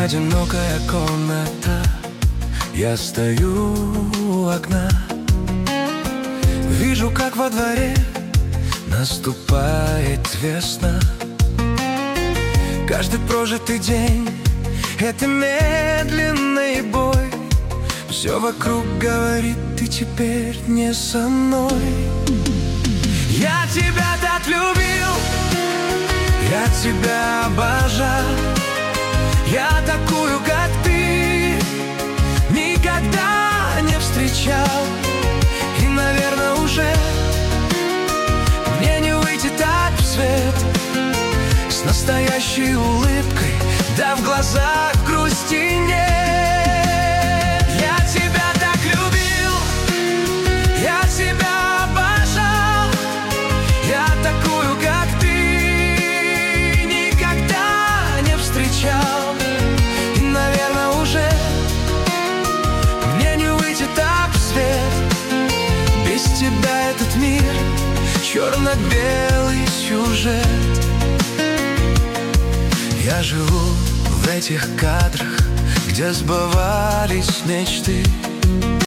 Одинокая комната, я стою у окна. Вижу, как во дворе наступает весна. Каждый прожитый день — это медленный бой. Все вокруг говорит: ты теперь не со мной. Я тебя так любил, я тебя обожал. Я такую, как ты, никогда не встречал. И, наверное, уже мне не выйти так в свет с настоящей улыбкой, да в глазах грусти нет. Я тебя так любил, я тебя обожал. Я такую, как ты, никогда не встречал. И, наверное, уже мне не выйти так в свет. Без тебя этот мир — черно-белый сюжет. Я живу в этих кадрах, где сбывались мечты.